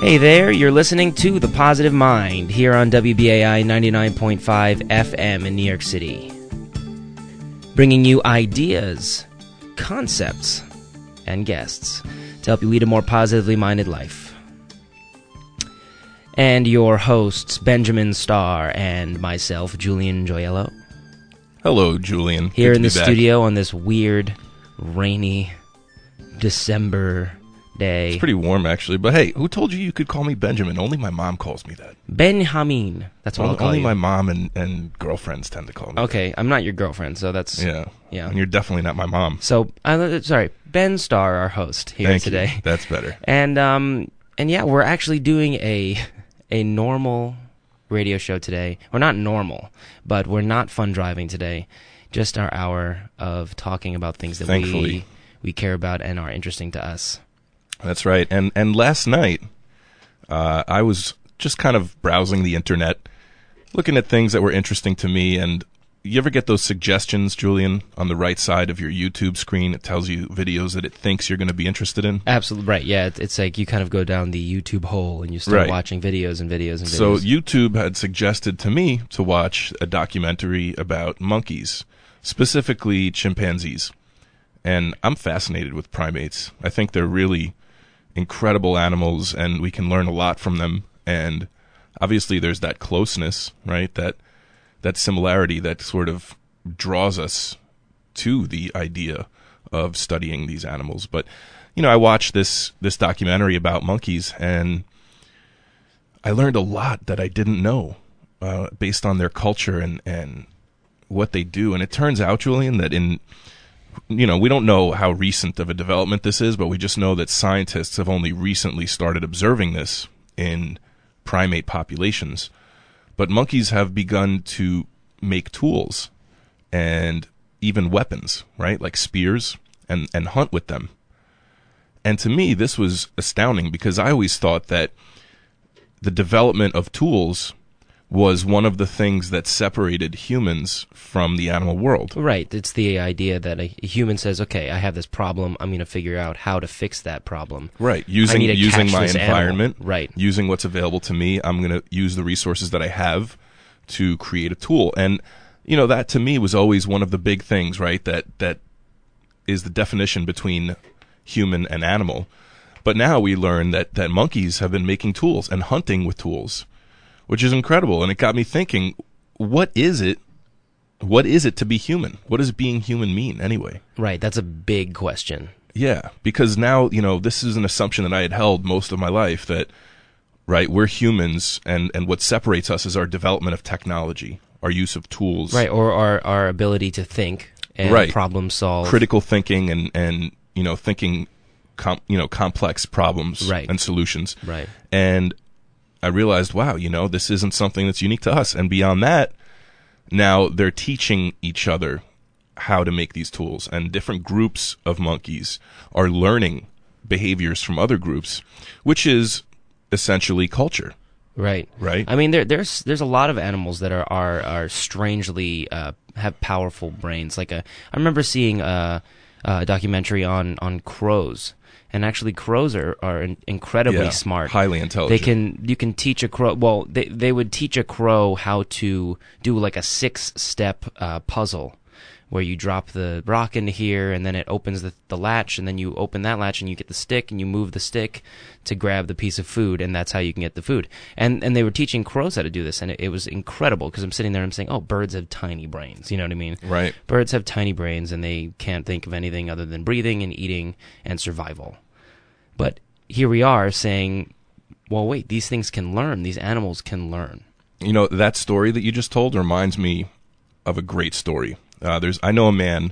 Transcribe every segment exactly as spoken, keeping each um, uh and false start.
Hey there, you're listening to The Positive Mind here on W B A I ninety-nine point five F M in New York City. Bringing you ideas, concepts, and guests to help you lead a more positively minded life. And your hosts, Benjamin Starr and myself, Julian Joyello. Hello, Julian. Here Good in to the be back. studio on this weird, rainy December day. It's pretty warm, actually. But hey, who told you you could call me Benjamin? Only my mom calls me that. Benjamin. That's what Only, I'll call only you. my mom and, and girlfriends tend to call me Okay, I'm not your girlfriend, so that's... that. Yeah. Yeah. And you're definitely not my mom. So, uh, sorry, Ben Starr, our host here Thank today. you. That's better. And, um, and yeah, we're actually doing a a normal radio show today. We're not normal, but we're not fun driving today. Just our hour of talking about things that Thankfully. we we care about and are interesting to us. That's right. And and last night, uh, I was just kind of browsing the internet, looking at things that were interesting to me. And you ever get those suggestions, Julian, on the right side of your YouTube screen? It tells you videos that it thinks you're going to be interested in. Absolutely right. Yeah, it's, it's like you kind of go down the YouTube hole and you start Right. watching videos and videos and videos. So YouTube had suggested to me to watch a documentary about monkeys, specifically chimpanzees. And I'm fascinated with primates. I think they're really incredible animals, and we can learn a lot from them. And obviously there's that closeness, right? That that similarity that sort of draws us to the idea of studying these animals. But, you know, I watched this this documentary about monkeys, and I learned a lot that I didn't know uh, based on their culture and, and what they do. And it turns out, Julian, that in, you know, we don't know how recent of a development this is, but we just know that scientists have only recently started observing this in primate populations. But monkeys have begun to make tools and even weapons, right? Like spears, and, and hunt with them. And to me, this was astounding because I always thought that the development of tools was one of the things that separated humans from the animal world. Right. It's the idea that a human says, okay, I have this problem. I'm going to figure out how to fix that problem. Right. Using I need to using catch my this environment. animal. Right. Using what's available to me. I'm going to use the resources that I have to create a tool. And, you know, that to me was always one of the big things, right? That that is the definition between human and animal. But now we learn that, that monkeys have been making tools and hunting with tools, which is incredible. And it got me thinking, what is it? What is it to be human? What does being human mean anyway? Right. That's a big question. Yeah, because now, you know, this is an assumption that I had held most of my life that, right, we're humans, and, and what separates us is our development of technology, our use of tools. Right. Or our, our ability to think and Right. problem solve. Critical thinking and, and you know, thinking, com- you know, complex problems Right. and solutions. Right. And I realized, wow, you know, this isn't something that's unique to us. And beyond that, now they're teaching each other how to make these tools. And different groups of monkeys are learning behaviors from other groups, which is essentially culture. Right. Right. I mean, there, there's there's a lot of animals that are are, are strangely uh, have powerful brains. Like a, I remember seeing a, a documentary on, on crows. And actually, crows are, are in- incredibly Yeah, smart. highly intelligent. They can you can teach a crow. Well, they they would teach a crow how to do like a six step uh, puzzle, where you drop the rock into here, and then it opens the, the latch, and then you open that latch, and you get the stick, and you move the stick to grab the piece of food, and that's how you can get the food. And and they were teaching crows how to do this, and it, it was incredible, because I'm sitting there and I'm saying, oh, birds have tiny brains, you know what I mean? Right. Birds have tiny brains, and they can't think of anything other than breathing and eating and survival. But here we are saying, well, wait, these things can learn, these animals can learn. You know, that story that you just told reminds me of a great story. Uh, there's, I know a man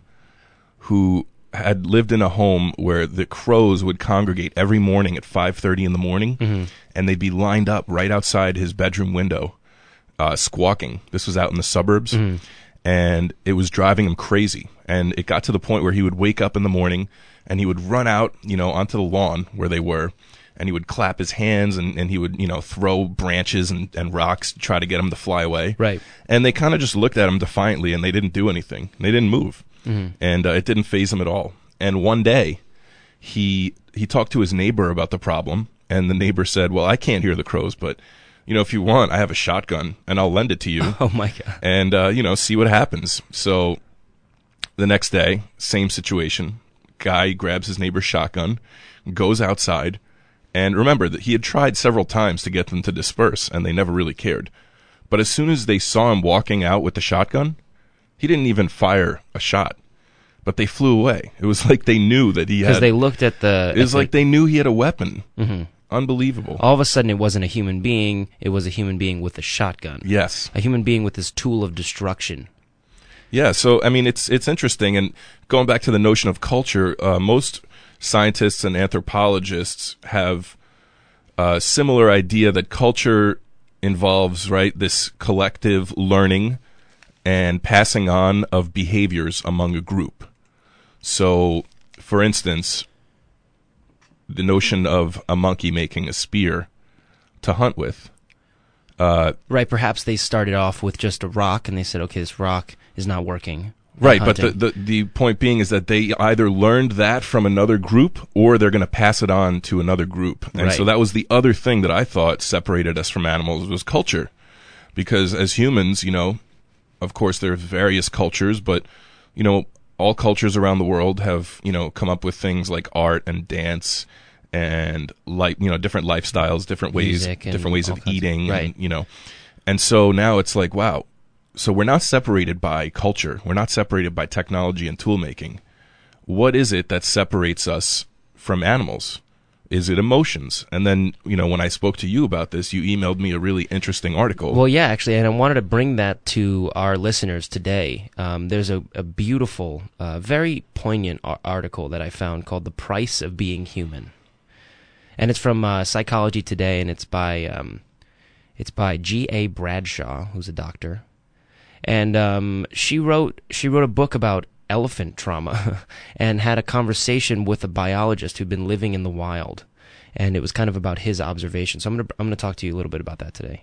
who had lived in a home where the crows would congregate every morning at five thirty in the morning, Mm-hmm. and they'd be lined up right outside his bedroom window, uh, squawking. This was out in the suburbs, Mm-hmm. and it was driving him crazy. And it got to the point where he would wake up in the morning, and he would run out, you know, onto the lawn where they were, and he would clap his hands, and, and he would, you know, throw branches and, and rocks to try to get him to fly away. Right. And they kind of just looked at him defiantly, and they didn't do anything. They didn't move. Mm-hmm. And uh, it didn't faze him at all. And one day, he he talked to his neighbor about the problem, And the neighbor said, well, I can't hear the crows, but, you know, if you want, I have a shotgun, and I'll lend it to you. Oh, my God. And, uh, you know, see what happens. So the next day, same situation. Guy grabs his neighbor's shotgun, goes outside, and remember that he had tried several times to get them to disperse, and they never really cared. But as soon as they saw him walking out with the shotgun, he didn't even fire a shot. But they flew away. It was like they knew that he had... Because they looked at the... It was like the, they knew he had a weapon. Mm-hmm. Unbelievable. All of a sudden, it wasn't a human being. It was a human being with a shotgun. Yes. A human being with this tool of destruction. Yeah, so, I mean, it's it's interesting. And going back to the notion of culture, uh, most scientists and anthropologists have a similar idea that culture involves, right, this collective learning and passing on of behaviors among a group. So, for instance, the notion of a monkey making a spear to hunt with. Uh, right, perhaps they started off with just a rock, and they said, okay, this rock is not working. Right, but the, the, the point being is that they either learned that from another group, or they're going to pass it on to another group. And right. so that was the other thing that I thought separated us from animals was culture. Because as humans, you know, of course there's various cultures, but, you know, all cultures around the world have, you know, come up with things like art and dance and, like, you know, different lifestyles, different ways, different ways of eating, right. and, you know. And so now it's like, wow. So we're not separated by culture. We're not separated by technology and tool making. What is it that separates us from animals? Is it emotions? And then, you know, when I spoke to you about this, you emailed me a really interesting article. Well, yeah, actually, and I wanted to bring that to our listeners today. Um, there's a, a beautiful, uh, very poignant ar- article that I found called The Price of Being Human. And it's from uh, Psychology Today, and it's by um, it's by G A Bradshaw, who's a doctor. And um, she wrote she wrote a book about elephant trauma and had a conversation with a biologist who'd been living in the wild, and it was kind of about his observation. So I'm gonna I'm gonna talk to you a little bit about that today.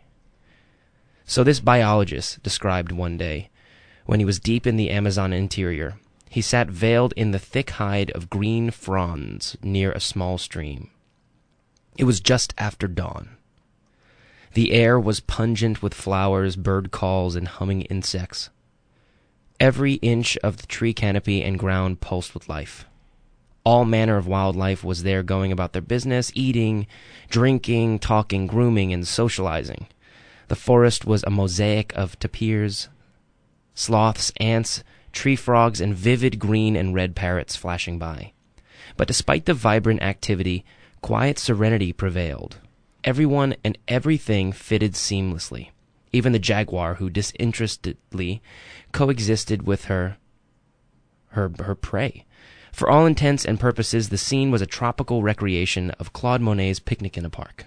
So this biologist described one day when he was deep in the Amazon interior, he sat veiled in the thick hide of green fronds near a small stream. It was just after dawn. The air was pungent with flowers, bird calls, and humming insects. Every inch of the tree canopy and ground pulsed with life. All manner of wildlife was there going about their business, eating, drinking, talking, grooming, and socializing. The forest was a mosaic of tapirs, sloths, ants, tree frogs, and vivid green and red parrots flashing by. But despite the vibrant activity, quiet serenity prevailed. Everyone and everything fitted seamlessly. Even the jaguar, who disinterestedly coexisted with her, her, her prey. For all intents and purposes, the scene was a tropical recreation of Claude Monet's Picnic in a Park.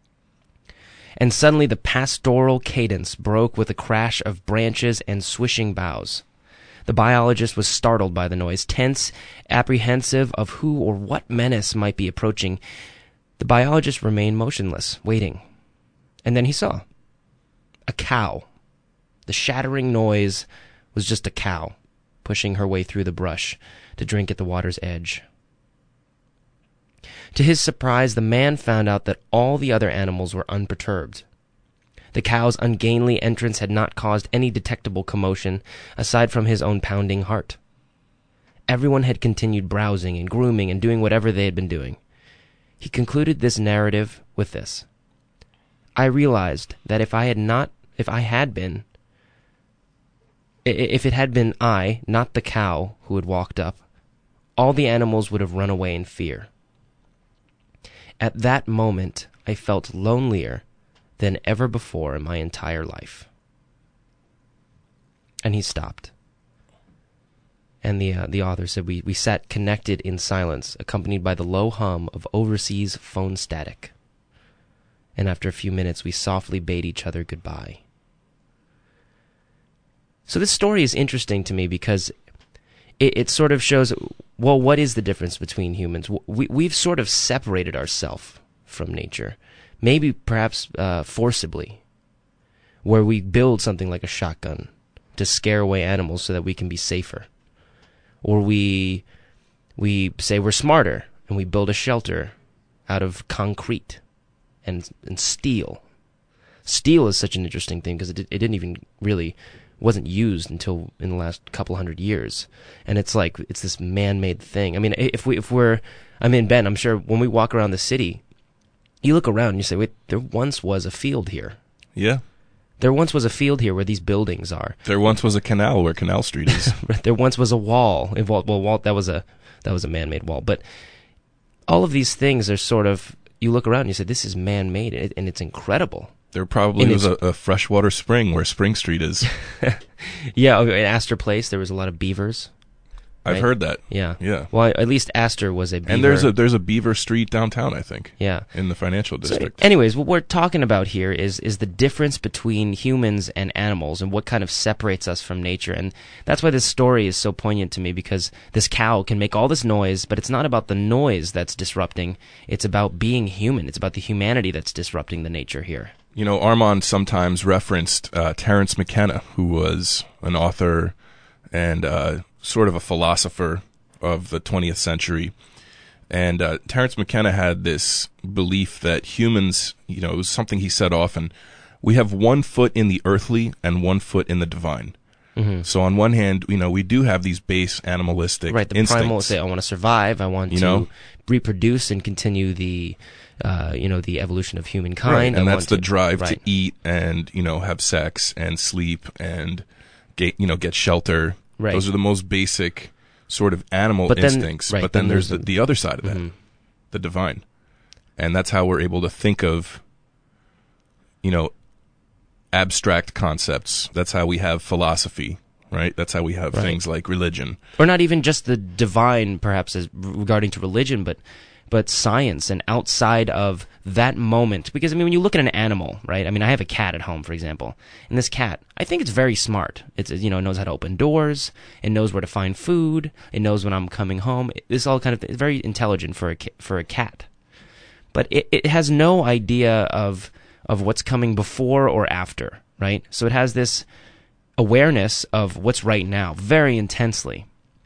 And suddenly the pastoral cadence broke with a crash of branches and swishing boughs. The biologist was startled by the noise, tense, apprehensive of who or what menace might be approaching. The biologist remained motionless, waiting. And then he saw a cow. The shattering noise was just a cow pushing her way through the brush to drink at the water's edge. To his surprise, the man found out that all the other animals were unperturbed. The cow's ungainly entrance had not caused any detectable commotion aside from his own pounding heart. Everyone had continued browsing and grooming and doing whatever they had been doing. He concluded this narrative with this. I realized that if I had not, if I had been, if it had been I, not the cow, who had walked up, all the animals would have run away in fear. At that moment, I felt lonelier than ever before in my entire life. And he stopped. And the uh, the author said, we, we sat connected in silence, accompanied by the low hum of overseas phone static. And after a few minutes, we softly bade each other goodbye. So this story is interesting to me because it, it sort of shows, well, what is the difference between humans? We, we've sort of separated ourselves from nature, maybe perhaps uh, forcibly, where we build something like a shotgun to scare away animals so that we can be safer. Or we we say we're smarter and we build a shelter out of concrete and and steel. Steel is such an interesting thing because it, it didn't even really, wasn't used until in the last couple hundred years. And it's like, it's this man-made thing. I mean, if, we, if we're, I mean, Ben, I'm sure when we walk around the city, you look around and you say, wait, there once was a field here. Yeah. There once was a field here where these buildings are. There once was a canal where Canal Street is. There once was a wall. Well, wall, that was a, that was a man-made wall. But all of these things are sort of, you look around and you say, this is man-made, and it's incredible. There probably And was a, a freshwater spring where Spring Street is. Yeah, in Astor Place, there was a lot of beavers. I've Right. heard that. Yeah. Yeah. Well, at least Astor was a beaver. And there's a there's a Beaver Street downtown, I think, Yeah. in the financial So, district. anyways, what we're talking about here is is the difference between humans and animals and what kind of separates us from nature. And that's why this story is so poignant to me, because this cow can make all this noise, but it's not about the noise that's disrupting. It's about being human. It's about the humanity that's disrupting the nature here. You know, Armand sometimes referenced uh, Terence McKenna, who was an author and uh, sort of a philosopher of the twentieth century. And uh, Terence McKenna had this belief that humans, you know, it was something he said often, we have one foot in the earthly and one foot in the divine. Mm-hmm. So on one hand, you know, we do have these base animalistic Right, the instincts. primal say, I want to survive, I want You to know? reproduce and continue the, uh, you know, the evolution of Right, humankind. I and want that's the to- drive right. to eat and, you know, have sex and sleep and get, you know, get shelter. Right. Those are the most basic sort of animal But then- instincts. right, but then, then there's there's the, the- the other side of that, Mhm. the divine. And that's how we're able to think of, you know, abstract concepts. That's how we have philosophy, right? That's how we have Right. things like religion. Or not even just the divine, perhaps, as regarding to religion, but but science and outside of that moment. Because, I mean, when you look at an animal, right? I mean, I have a cat at home, for example. And this cat, I think it's very smart. It's, you know, it knows how to open doors. It knows where to find food. It knows when I'm coming home. This all kind of, it's very intelligent for a, ca- for a cat. But it, it has no idea of of what's coming before or after, right? So it has this awareness of what's right now very intensely.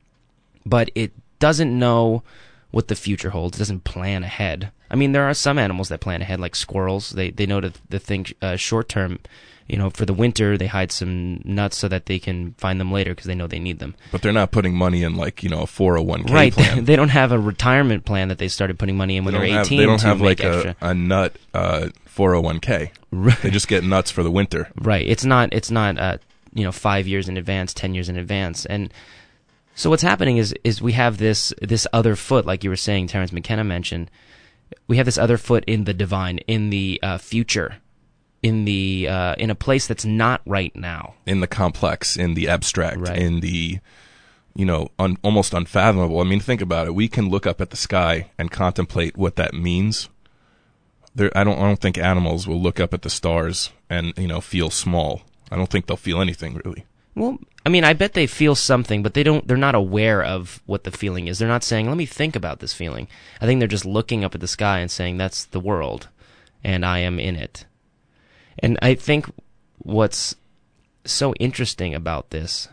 But it doesn't know what the future holds. It doesn't plan ahead. I mean, there are some animals that plan ahead, like squirrels. They they know to, to think uh, short term. You know, for the winter, they hide some nuts so that they can find them later because they know they need them. But they're not putting money in, like, you know, a four oh one k Right. plan. They don't have a retirement plan that they started putting money in when They they don't were have, eighteen they don't to have make like extra. a, a nut uh, four oh one k. Right. They just get nuts for the winter. Right. It's not. It's not. Uh, you know, five years in advance, ten years in advance, and so what's happening is is we have this this other foot, like you were saying, Terence McKenna mentioned. We have this other foot in the divine, in the uh, future, in the uh, in a place that's not right now. In the complex, in the abstract, Right. in the, you know, un, almost unfathomable. I mean, think about it. We can look up at the sky and contemplate what that means. There, I don't. I don't think animals will look up at the stars and, you know, feel small. I don't think they'll feel anything really. Well, I mean, I bet they feel something, but they don't. They're not aware of what the feeling is. They're not saying, "Let me think about this feeling." I think they're just looking up at the sky and saying, "That's the world, and I am in it." And I think what's so interesting about this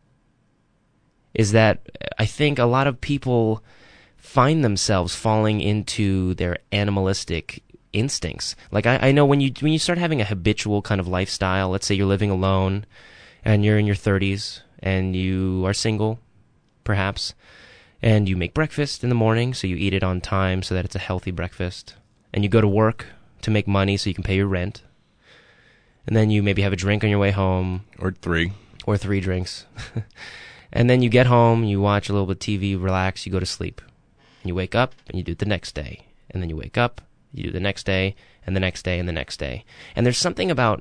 is that I think a lot of people find themselves falling into their animalistic instincts. Like I, I know when you when you start having a habitual kind of lifestyle, let's say you're living alone and you're in your thirties and you are single, perhaps, and you make breakfast in the morning, so you eat it on time so that it's a healthy breakfast, and you go to work to make money so you can pay your rent, and then you maybe have a drink on your way home, Or three. or three drinks, and then you get home, you watch a little bit of T V, relax, you go to sleep, and you wake up and you do it the next day, and then you wake up, you do it the next day, and the next day, and the next day. And there's something about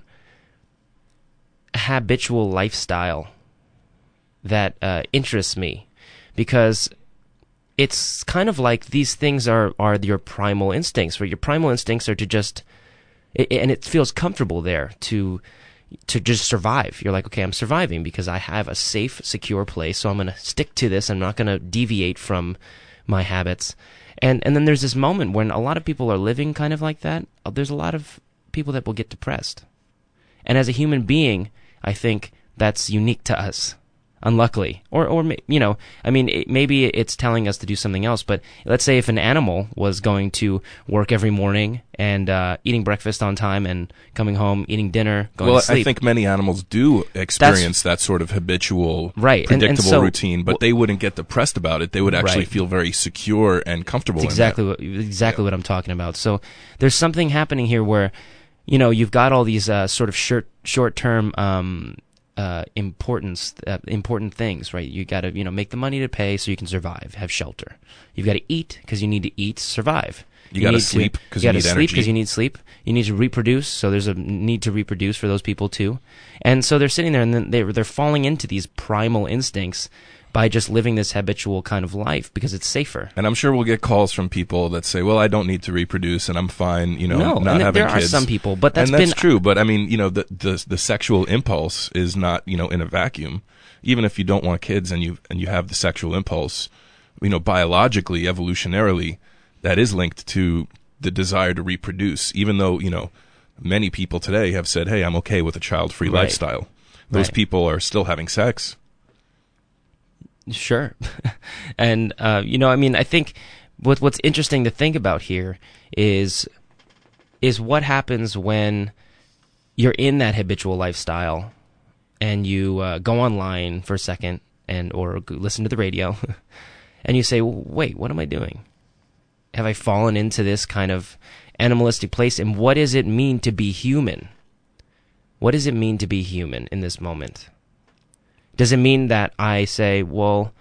a habitual lifestyle that uh, interests me, because it's kind of like these things are, are your primal instincts, where your primal instincts are to just, it, and it feels comfortable there to to just survive. You're like, okay, I'm surviving because I have a safe, secure place, so I'm going to stick to this. I'm not going to deviate from my habits. And and then there's this moment when a lot of people are living kind of like that. There's a lot of people that will get depressed. And as a human being, I think that's unique to us. unluckily. Or, or you know, I mean, it, maybe it's telling us to do something else, but let's say if an animal was going to work every morning and uh, eating breakfast on time and coming home, eating dinner, going well, to sleep. I think many animals do experience That's, that sort of habitual, right. predictable and, and so, routine, but well, they wouldn't get depressed about it. They would actually right. feel very secure and comfortable That's exactly in what, that. exactly yeah. what I'm talking about. So there's something happening here where, you know, you've got all these uh, sort of short, short-term um, uh, importance, uh, important things, right? You got to, you know, make the money to pay so you can survive, have shelter. You've got to eat because you need to eat to survive. You, you got to sleep because you, you need sleep energy. because you need sleep. You need to reproduce, so there's a need to reproduce for those people too. And so they're sitting there, and then they're they're falling into these primal instincts by just living this habitual kind of life because it's safer. And I'm sure we'll get calls from people that say, "Well, I don't need to reproduce, and I'm fine, you know, no, not and having there kids." There are some people, but that's and that's been true. But I mean, you know, the, the the sexual impulse is not, you know, in a vacuum. Even if you don't want kids and you and you have the sexual impulse, you know, biologically, evolutionarily, that is linked to the desire to reproduce. Even though, you know, many people today have said, "Hey, I'm okay with a child-free right. lifestyle," those right. people are still having sex. Sure. and, uh, you know, I mean, I think what what's interesting to think about here is is what happens when you're in that habitual lifestyle and you uh, go online for a second and or listen to the radio and you say, wait, what am I doing? Have I fallen into this kind of animalistic place? And what does it mean to be human? What does it mean to be human in this moment? Does it mean that I say, well,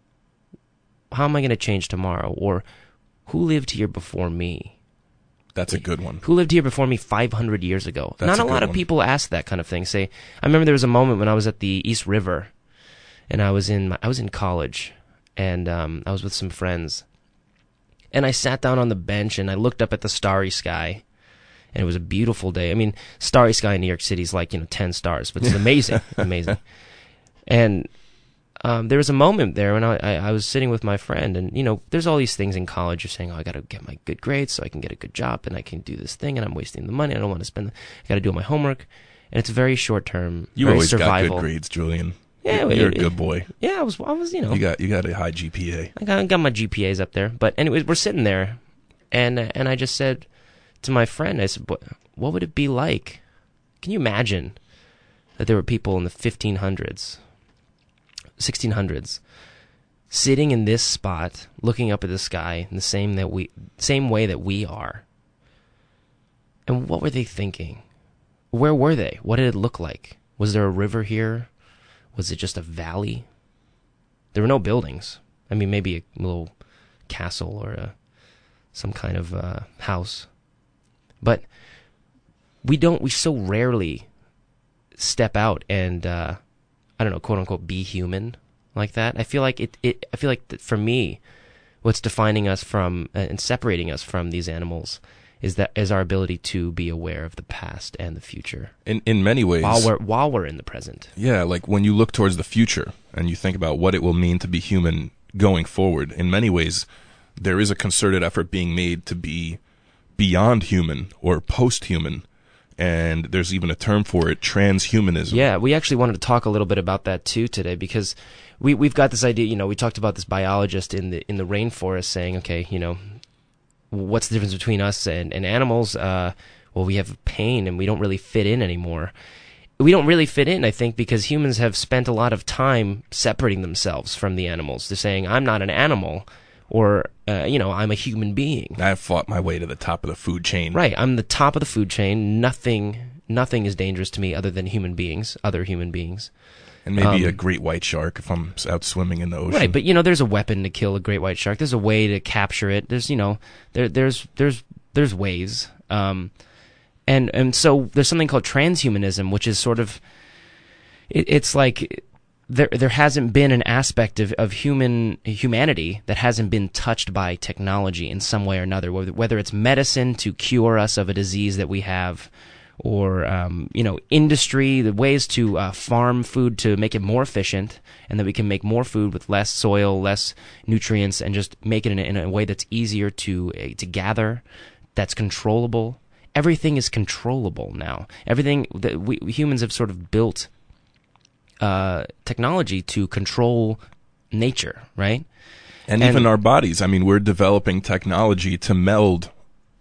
how am I going to change tomorrow? Or who lived here before me? That's a good one. Who lived here before me five hundred years ago? That's Not a, a lot of one. people ask that kind of thing. Say, I remember there was a moment when I was at the East River, and I was in my, I was in college, and um, I was with some friends, and I sat down on the bench and I looked up at the starry sky. And it was a beautiful day. I mean, starry sky in New York City is like, you know, ten stars, but it's amazing, amazing. And um, there was a moment there when I, I, I was sitting with my friend, and, you know, there's all these things in college. You're saying, oh, I got to get my good grades so I can get a good job, and I can do this thing, and I'm wasting the money. I don't want to spend, I got to do my homework. And it's very short term, You very always survival. got good grades, Julian. Yeah, you're, it, you're a it, good boy. Yeah, I was, I was, you know. You got you got a high G P A. I got, got my G P As up there. But anyways, we're sitting there, and and I just said to my friend, I said, what, what would it be like? Can you imagine that there were people in the fifteen hundreds, sixteen hundreds, sitting in this spot, looking up at the sky in the same that we, same way that we are? And what were they thinking? Where were they? What did it look like? Was there a river here? Was it just a valley? There were no buildings. I mean, maybe a little castle or a, some kind of uh, house. But we don't, we so rarely step out and, uh, I don't know, quote unquote, be human like that. I feel like it, it I feel like that for me, what's defining us from uh, and separating us from these animals is that is our ability to be aware of the past and the future. In in many ways. While we're while we're in the present. Yeah, like when you look towards the future and you think about what it will mean to be human going forward, in many ways there is a concerted effort being made to be beyond human or post-human. And there's even a term for it, transhumanism. Yeah, we actually wanted to talk a little bit about that too today, because we we've got this idea. You know, we talked about this biologist in the in the rainforest saying, okay, you know, what's the difference between us and, and animals? Uh, well, we have pain and we don't really fit in anymore. We don't really fit in, I think, because humans have spent a lot of time separating themselves from the animals. They're saying, I'm not an animal, or, uh, you know, I'm a human being. I've fought my way to the top of the food chain. Right, I'm the top of the food chain. Nothing, nothing is dangerous to me other than human beings, other human beings. And maybe Um, a great white shark if I'm out swimming in the ocean. Right, but you know, there's a weapon to kill a great white shark. There's a way to capture it. There's, you know, there, there's, there's, there's ways. Um, and and so there's something called transhumanism, which is sort of, it, it's like there there hasn't been an aspect of, of human humanity that hasn't been touched by technology in some way or another. Whether, whether it's medicine to cure us of a disease that we have, or um, you know, industry, the ways to uh, farm food to make it more efficient, and that we can make more food with less soil, less nutrients, and just make it in a, in a way that's easier to uh, to gather, that's controllable. Everything is controllable now. Everything that we humans have sort of built uh, technology to control nature, right? And, and even our bodies. I mean, we're developing technology to meld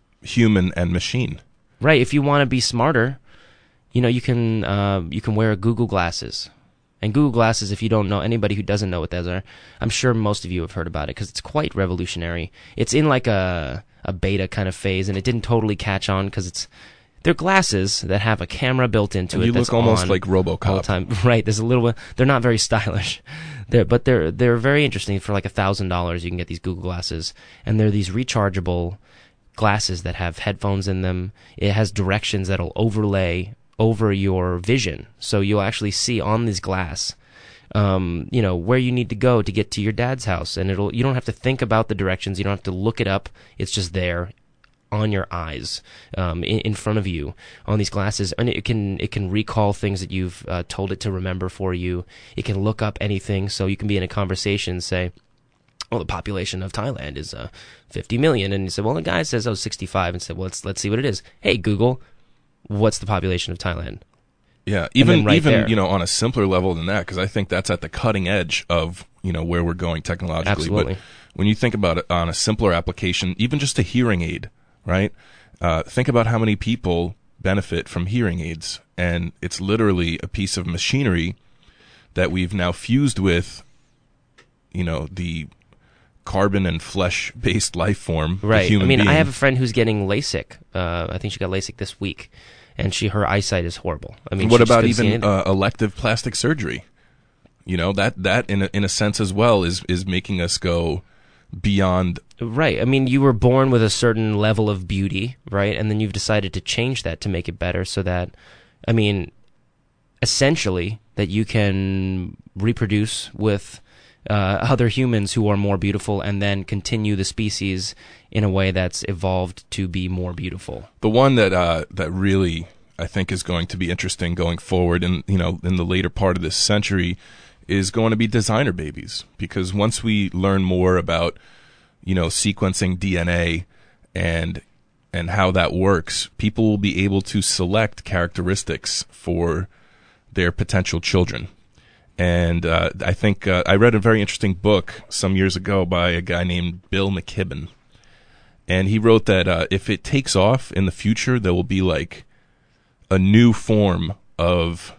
human and machine. Right. If you want to be smarter, you know, you can uh, you can wear Google Glasses. And Google Glasses, if you don't know, anybody who doesn't know what those are, I'm sure most of you have heard about it because it's quite revolutionary. It's in like a a beta kind of phase, and it didn't totally catch on because it's they're glasses that have a camera built into and it. You that's look almost on like RoboCop all the time. Right? There's a little. They're not very stylish, they're, but they're they're very interesting. For like a thousand dollars, you can get these Google Glasses, and they're these rechargeable glasses that have headphones in them. It has directions that'll overlay over your vision, so you'll actually see on this glass, um, you know, where you need to go to get to your dad's house, and it'll. You don't have to think about the directions. You don't have to look it up. It's just there, on your eyes, um, in, in front of you, on these glasses, and it can it can recall things that you've uh, told it to remember for you. It can look up anything, so you can be in a conversation, say, well, the population of Thailand is uh, fifty million, and you said, well, the guy says, oh, sixty-five, and said, well, let's let's see what it is. Hey, Google, what's the population of Thailand? Yeah, even right even there. you know, on a simpler level than that, because I think that's at the cutting edge of, you know, where we're going technologically. Absolutely. But when you think about it on a simpler application, even just a hearing aid, right? Uh, think about how many people benefit from hearing aids, and it's literally a piece of machinery that we've now fused with, you know, the carbon and flesh-based life form, right. the human I mean, being. I have a friend who's getting LASIK. Uh, I think she got LASIK this week, and she her eyesight is horrible. I mean, what she just about couldn't see even anything. uh, elective plastic surgery? You know, that that in a, in a sense as well is is making us go beyond. Right. I mean, you were born with a certain level of beauty, right? And then you've decided to change that to make it better so that, I mean, essentially, that you can reproduce with uh, other humans who are more beautiful and then continue the species in a way that's evolved to be more beautiful. The one that uh, that really I think is going to be interesting going forward, and you know, in the later part of this century, is going to be designer babies, because once we learn more about, you know, sequencing D N A and and how that works, people will be able to select characteristics for their potential children. And uh, I think uh, I read a very interesting book some years ago by a guy named Bill McKibben, and he wrote that uh, if it takes off in the future, there will be like a new form of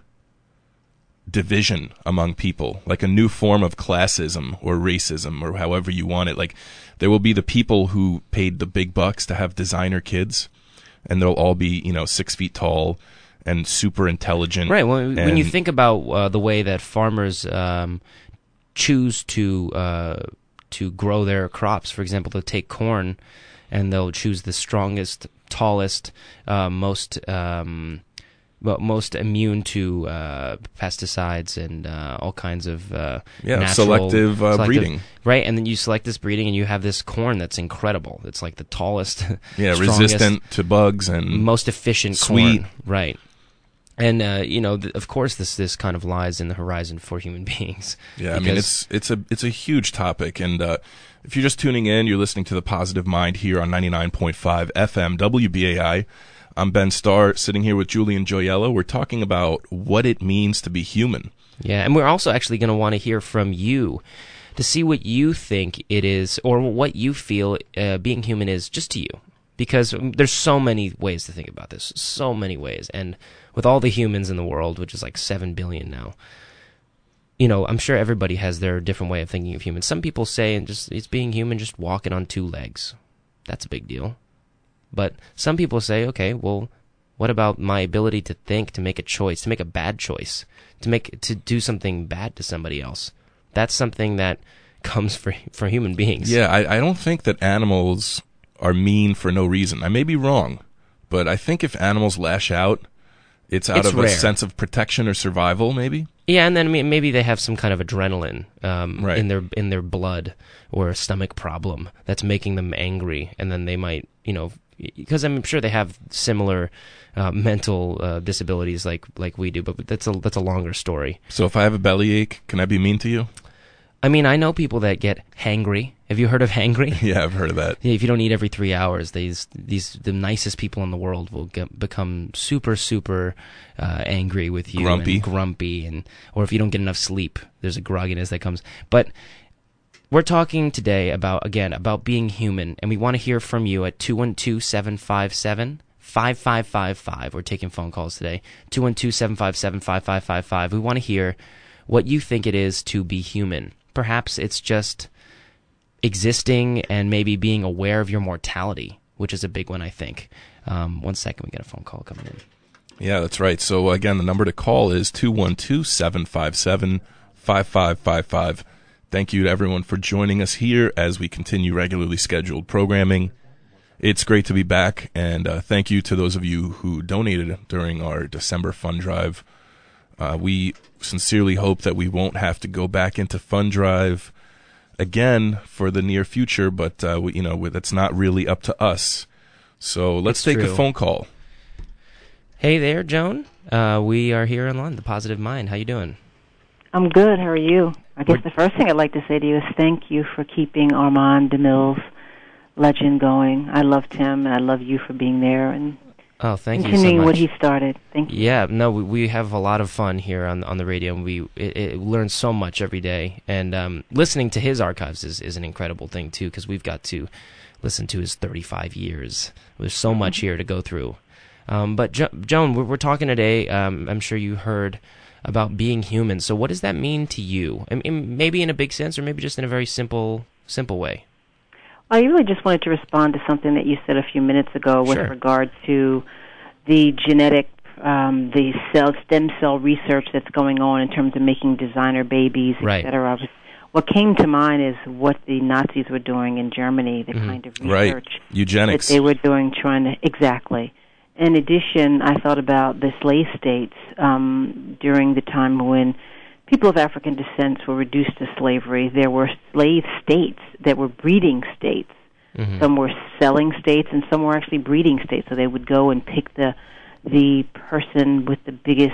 division among people, like a new form of classism or racism or however you want it. Like there will be the people who paid the big bucks to have designer kids, and they'll all be, you know, six feet tall and super intelligent. Right. Well, when you and- think about uh, the way that farmers um, choose to uh, to grow their crops, for example, they'll take corn and they'll choose the strongest, tallest, uh, most um, well, most immune to uh, pesticides and uh, all kinds of uh, Yeah, natural, selective, uh, selective- breeding. Right, and then you select this breeding, and you have this corn that's incredible. It's like the tallest, yeah, strongest, resistant to bugs and most efficient sweet. corn. Right. And uh, you know, th- of course, this this kind of lies in the horizon for human beings. Yeah, I mean, because- it's it's a it's a huge topic, and uh, if you're just tuning in, you're listening to The Positive Mind here on ninety-nine point five F M W B A I. I'm Ben Starr, sitting here with Julian Joyello. We're talking about what it means to be human. Yeah, and we're also actually going to want to hear from you to see what you think it is, or what you feel uh, being human is just to you. Because um, there's so many ways to think about this, so many ways. And with all the humans in the world, which is like seven billion now, you know, I'm sure everybody has their different way of thinking of humans. Some people say and just it's being human, just walking on two legs. That's a big deal. But some people say, okay, well, what about my ability to think, to make a choice, to make a bad choice, to make to do something bad to somebody else? That's something that comes for for human beings. Yeah, I, I don't think that animals are mean for no reason. I may be wrong, but I think if animals lash out, it's out It's of rare. a sense of protection or survival, maybe. Yeah, and then I mean, maybe they have some kind of adrenaline um, Right. in their in their blood or a stomach problem that's making them angry, and then they might, you know, because I'm sure they have similar uh, mental uh, disabilities like like we do, but that's a that's a longer story. So if I have a bellyache, can I be mean to you? I mean, I know people that get hangry Have you heard of hangry? Yeah, I've heard of that. Yeah, if you don't eat every three hours, these these the nicest people in the world will get, become super super uh, angry with you, grumpy, and grumpy, and or if you don't get enough sleep, there's a grogginess that comes. But we're talking today about again about being human, and we want to hear from you at two one two, seven five seven, five five five five. We're taking phone calls today. two one two, seven five seven, five five five five. We want to hear what you think it is to be human. Perhaps it's just existing and maybe being aware of your mortality, which is a big one, I think. Um, one second, we got a phone call coming in. Yeah, that's right. So again, the number to call is two one two, seven five seven, five five five five. Thank you to everyone for joining us here as we continue regularly scheduled programming. It's great to be back, and uh, thank you to those of you who donated during our December fund drive. Uh, we sincerely hope that we won't have to go back into fund drive again for the near future, but uh, we, you know, that's not really up to us. So let's That's take true. a phone call. Hey there, Joan. Uh, we are here on The Positive Mind. How you doing? I'm good. How are you? I guess We're- the first thing I'd like to say to you is thank you for keeping Armand DeMille's legend going. I loved him, and I love you for being there and Oh, thank you so continuing much. what he started. Thank you. Yeah, no, we, we have a lot of fun here on on the radio, and we it, it learn so much every day. And um, listening to his archives is, is an incredible thing too, because we've got to listen to his thirty-five years. There's so much here to go through. Um, but jo- Joan, we're, we're talking today. Um, I'm sure you heard about being human. So, what does that mean to you? I mean, maybe in a big sense, or maybe just in a very simple simple way. I really just wanted to respond to something that you said a few minutes ago with Sure. regard to the genetic, um, the cell stem cell research that's going on in terms of making designer babies, Right. et cetera. What came to mind is what the Nazis were doing in Germany, the Mhm. kind of Right. research Eugenics. that they were doing, trying to exactly. In addition, I thought about the slave states um, during the time when people of African descent were reduced to slavery. There were slave states that were breeding states. Mm-hmm. Some were selling states, and some were actually breeding states. So they would go and pick the the person with the biggest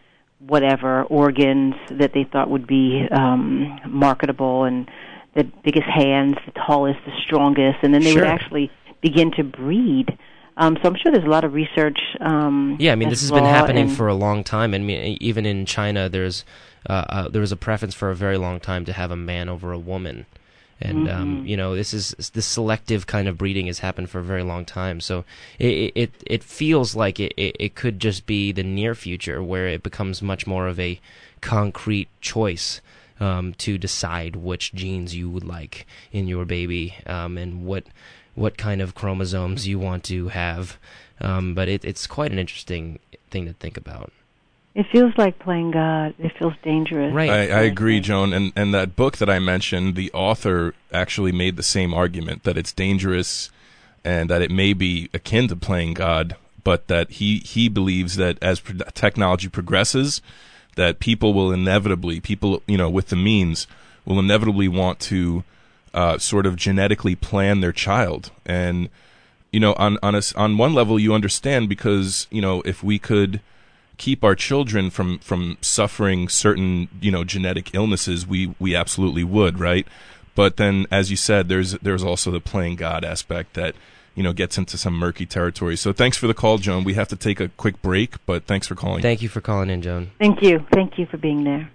whatever organs that they thought would be um, marketable, and the biggest hands, the tallest, the strongest, and then they Sure. would actually begin to breed. Um, so I'm sure there's a lot of research. Um, Yeah, I mean, that's this has been raw happening and- for a long time. I mean, even in China, there's uh, uh, there was a preference for a very long time to have a man over a woman. And, um, Mhm. you know, this is this selective kind of breeding has happened for a very long time. So it it, it feels like it, it, it could just be the near future where it becomes much more of a concrete choice um, to decide which genes you would like in your baby um, and what what kind of chromosomes you want to have. Um, but it, it's quite an interesting thing to think about. It feels like playing God. It feels dangerous. Right. I, I agree, Joan. And, and that book that I mentioned, the author actually made the same argument, that it's dangerous and that it may be akin to playing God, but that he, he believes that as pro- technology progresses, that people will inevitably, people, you know, with the means, will inevitably want to uh, sort of genetically plan their child. And, you know, on, on, a, on one level, you understand because, you know, if we could keep our children from, from suffering certain, you know, genetic illnesses, we, we absolutely would, right? But then, as you said, there's there's also the playing God aspect that, you know, gets into some murky territory. So thanks for the call, Joan. We have to take a quick break, but thanks for calling. Thank you for calling in, Joan. Thank you. Thank you for being there.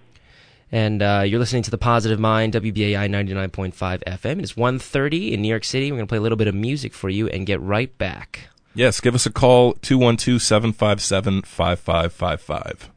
And uh, you're listening to The Positive Mind, W B A I ninety-nine point five F M. It's one thirty in New York City. We're going to play a little bit of music for you and get right back. Yes, give us a call, two one two, seven five seven, five five five five.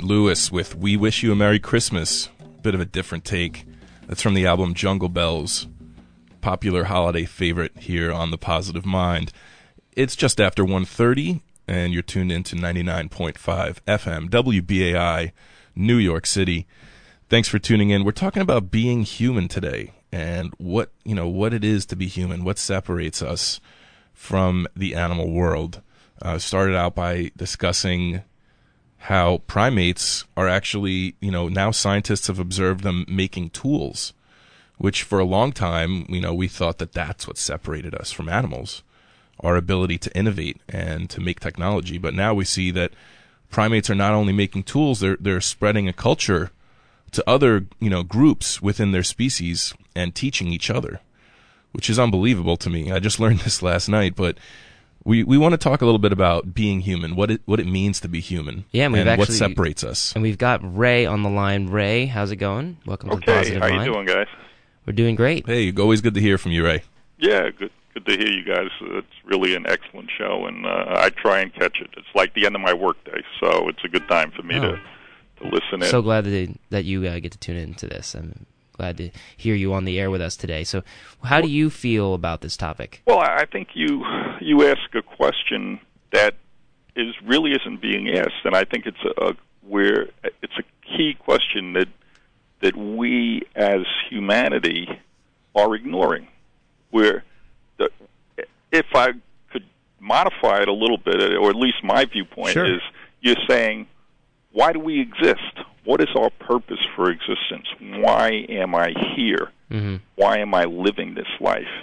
Emmett Lewis with We Wish You a Merry Christmas. Bit of a different take. That's from the album Jungle Bells, popular holiday favorite here on The Positive Mind. It's just after one thirty, and you're tuned into ninety-nine point five F M, W B A I, New York City. Thanks for tuning in. We're talking about being human today and what, you know, what it is to be human, what separates us from the animal world. Uh, started out by discussing how primates are actually, you know, now scientists have observed them making tools, which for a long time, you know, we thought that that's what separated us from animals, our ability to innovate and to make technology. But now we see that primates are not only making tools, they're they're spreading a culture to other, you know, groups within their species and teaching each other, which is unbelievable to me. I just learned this last night, but We we want to talk a little bit about being human, what it what it means to be human, yeah, and, we've and actually, what separates us. And we've got Ray on the line. Ray, how's it going? Welcome okay, to the Positive Mind. how you doing, guys? We're doing great. Hey, always good to hear from you, Ray. Yeah, good good to hear you guys. It's really an excellent show, and uh, I try and catch it. It's like the end of my workday, so it's a good time for me oh. to, to listen in. So glad that, that you uh, get to tune into this. I'm glad to hear you on the air with us today. So how do you feel about this topic? Well, I think you you ask a question that is really isn't being asked, and I think it's a, a where it's a key question that that we as humanity are ignoring. Where the, if I could modify it a little bit, or at least my viewpoint sure. is, you're saying, why do we exist? What is our purpose for existence? Why am I here? Mm-hmm. Why am I living this life?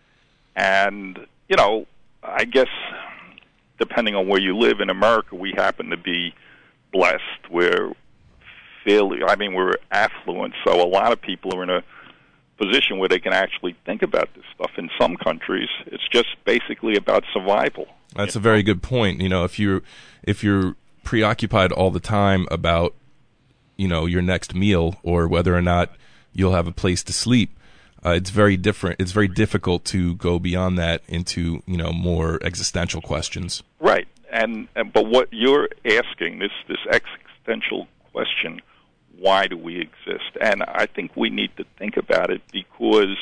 And, you know, I guess depending on where you live in America, we happen to be blessed. We're fairly, I mean, we're affluent, so a lot of people are in a position where they can actually think about this stuff. In some countries, it's just basically about survival. That's a very good point. You know, if you're if you're preoccupied all the time about, you know, your next meal or whether or not you'll have a place to sleep, uh, it's very different. It's very difficult to go beyond that into, you know, more existential questions. Right. And, and but what you're asking, this this existential question, why do we exist? And I think we need to think about it, because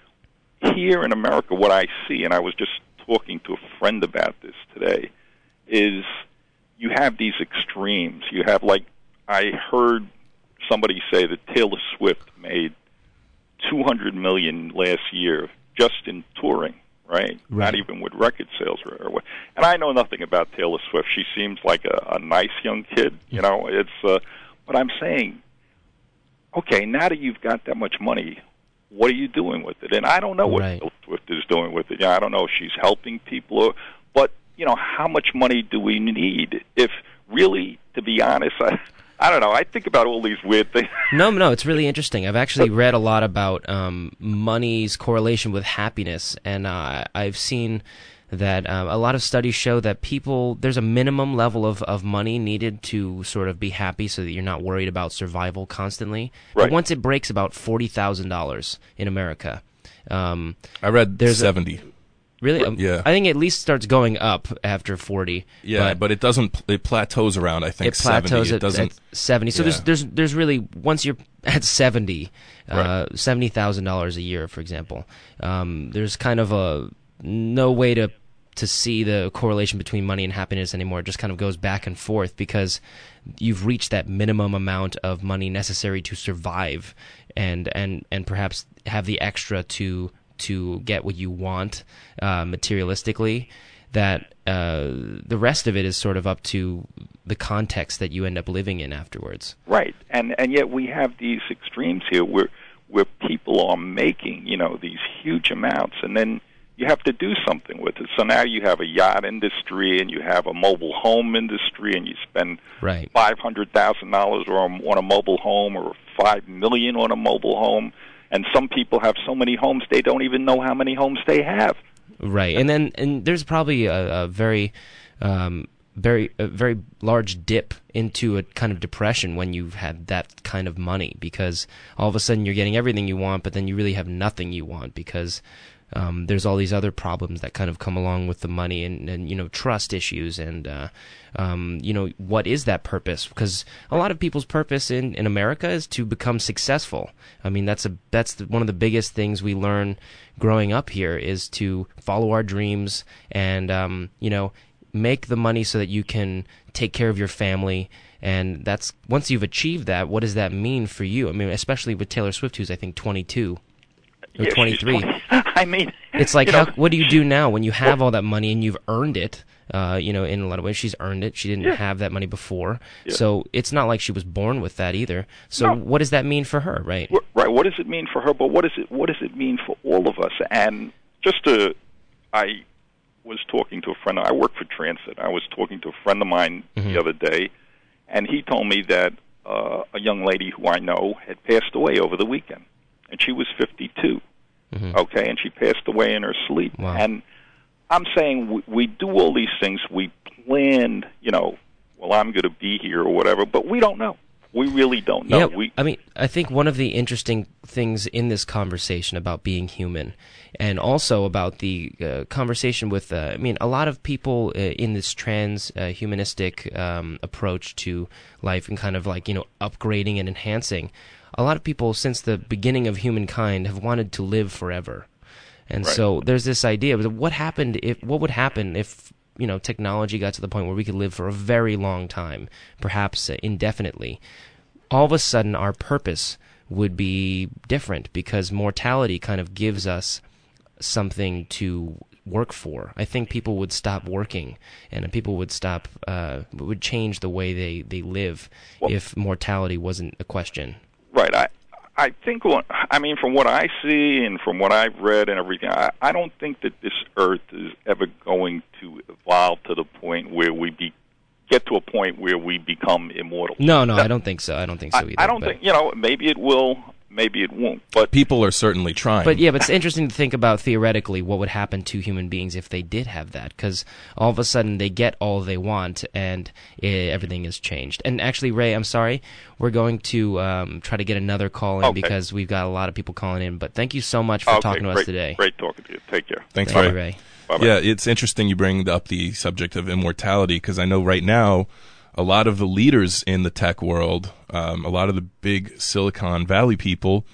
here in America, what I see, and I was just talking to a friend about this today, is you have these extremes. You have, like, I heard somebody say that Taylor Swift made two hundred million dollars last year just in touring, right? Right. Not even with record sales. Or, or what. And I know nothing about Taylor Swift. She seems like a, a nice young kid, you know. It's, uh, but I'm saying, okay, now that you've got that much money, what are you doing with it? And I don't know what right. Taylor Swift is doing with it. Yeah, I don't know if she's helping people, or, but, you know, how much money do we need? If really, to be honest, I, I don't know. I think about all these weird things. No, no, it's really interesting. I've actually read a lot about um, money's correlation with happiness, and uh, I've seen that um, a lot of studies show that people, there's a minimum level of, of money needed to sort of be happy so that you're not worried about survival constantly. Right. But once it breaks about forty thousand dollars in America. Um, I read there's seventy. A, really? Um, Yeah. I think it at least starts going up after forty. Yeah, but, but it doesn't. It plateaus around, I think, it plateaus seventy. It at, doesn't. at seventy. So yeah. there's there's there's really, once you're at seventy, uh, Right. seventy thousand dollars a year, for example, um, there's kind of a no way to to see the correlation between money and happiness anymore. It just kind of goes back and forth because you've reached that minimum amount of money necessary to survive, and and and perhaps have the extra to to get what you want uh, materialistically. That uh, the rest of it is sort of up to the context that you end up living in afterwards. Right, and and yet we have these extremes here where where people are making, you know, these huge amounts, and then you have to do something with it. So now you have a yacht industry, and you have a mobile home industry, and you spend right. five hundred thousand dollars on a mobile home, or five million dollars on a mobile home. And some people have so many homes they don't even know how many homes they have. Right, and then and there's probably a, a very, um, very a very large dip into a kind of depression when you've had that kind of money, because all of a sudden you're getting everything you want, but then you really have nothing you want because um, there's all these other problems that kind of come along with the money, and, and you know, trust issues, and uh, um, you know, what is that purpose? Because a lot of people's purpose in, in America is to become successful. I mean, that's a that's the, one of the biggest things we learn growing up here is to follow our dreams and um, you know, make the money so that you can take care of your family. And that's once you've achieved that, what does that mean for you? I mean, especially with Taylor Swift, who's I think twenty-two or Yeah, twenty-three. twenty I mean, It's like, you how, know, what do you do now when you have all that money and you've earned it? Uh, you know, in a lot of ways, she's earned it. She didn't Yeah. have that money before, Yeah. so it's not like she was born with that either. So, No. what does that mean for her, right? Right. What does it mean for her? But what does it what does it mean for all of us? And just to, I was talking to a friend. I work for Transit. I was talking to a friend of mine Mhm. the other day, and he told me that uh, a young lady who I know had passed away over the weekend, and she was fifty-two. Mhm. Okay, and she passed away in her sleep. Wow. And I'm saying we, we do all these things. We planned, you know, well, I'm going to be here or whatever, but we don't know. We really don't know. Yeah, we, I mean, I think one of the interesting things in this conversation about being human, and also about the uh, conversation with, uh, I mean, a lot of people uh, in this trans uh, humanistic um, approach to life and kind of like, you know, upgrading and enhancing, a lot of people since the beginning of humankind have wanted to live forever. And Right. so there's this idea of what happened if, what would happen if, you know, technology got to the point where we could live for a very long time, perhaps uh, indefinitely. All of a sudden, our purpose would be different because mortality kind of gives us something to work for. I think people would stop working, and people would stop, uh, would change the way they, they live Well, if mortality wasn't a question. Right. I I think, on- I mean, from what I see and from what I've read and everything, I, I don't think that this Earth is ever going to evolve to the point where we be get to a point where we become immortal. No, no, That- I don't think so. I don't think so I, either. I don't but- think, you know, maybe it will, maybe it won't. But People are certainly trying. But yeah, but it's interesting to think about theoretically what would happen to human beings if they did have that, because all of a sudden they get all they want and eh, everything is changed. And actually, Ray, I'm sorry, we're going to um, try to get another call in Okay. because we've got a lot of people calling in. But thank you so much for okay, talking to great, us today. Great talking to you. Take care. Thanks, Thank Ray. you, Ray. Bye-bye. Yeah, it's interesting you bring up the subject of immortality because I know right now a lot of the leaders in the tech world, um, a lot of the big Silicon Valley people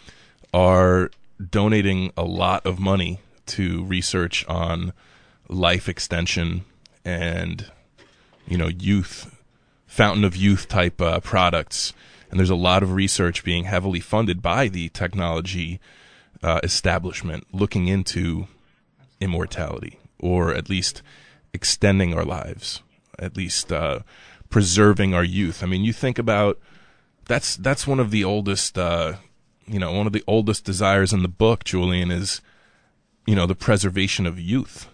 are donating a lot of money to research on life extension and, you know, youth, fountain of youth type uh, products. And there's a lot of research being heavily funded by the technology uh, establishment looking into immortality, or at least extending our lives, at least uh, preserving our youth. I mean, you think about that's that's one of the oldest, uh, you know, one of the oldest desires in the book, Julian, is, you know, the preservation of youth,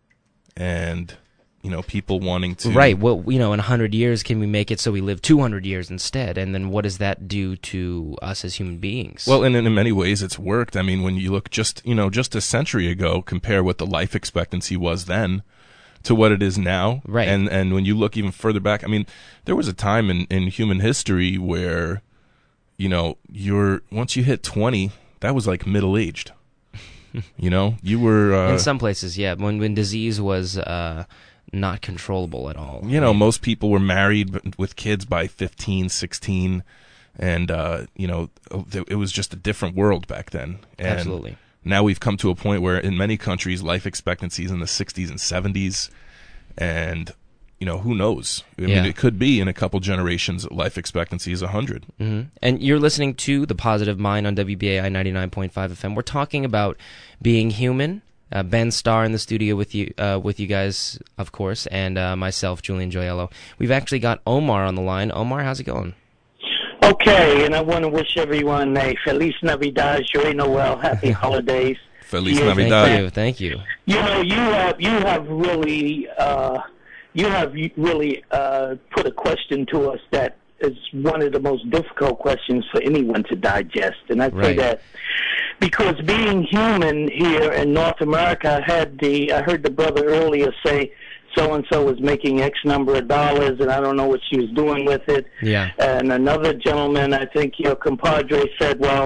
and you know, people wanting to Right. Well, you know, in one hundred years, can we make it so we live two hundred years instead? And then what does that do to us as human beings? Well, and in many ways, it's worked. I mean, when you look just, you know, just a century ago, compare what the life expectancy was then to what it is now. Right. And and when you look even further back, I mean, there was a time in, in human history where, you know, you're once you hit twenty, that was like middle aged. You know, you were uh, in some places, yeah, when when disease was uh, not controllable at all. you know, most people were married with kids by fifteen, sixteen, and uh, you know, it was just a different world back then. And Absolutely. now we've come to a point where in many countries life expectancy is in the sixties and seventies, and you know, who knows? I Yeah. mean, it could be in a couple generations life expectancy is one hundred. hmm And you're listening to The Positive Mind on W B A I ninety-nine point five F M. We're talking about being human. Uh, Ben Starr in the studio with you, uh, with you guys, of course, and uh, myself, Julian Joyello. We've actually got Omar on the line. Omar, how's it going? Okay, and I want to wish everyone a Feliz Navidad, Joy Noel, happy holidays. Feliz Yes, Navidad. Thank you, thank you. You know, you have you have really uh, you have really uh, put a question to us that is one of the most difficult questions for anyone to digest, and I say Right. that because being human here in North America, I had the I heard the brother earlier say so and so was making X number of dollars, and I don't know what she was doing with it. Yeah. And another gentleman, I think your compadre said, well,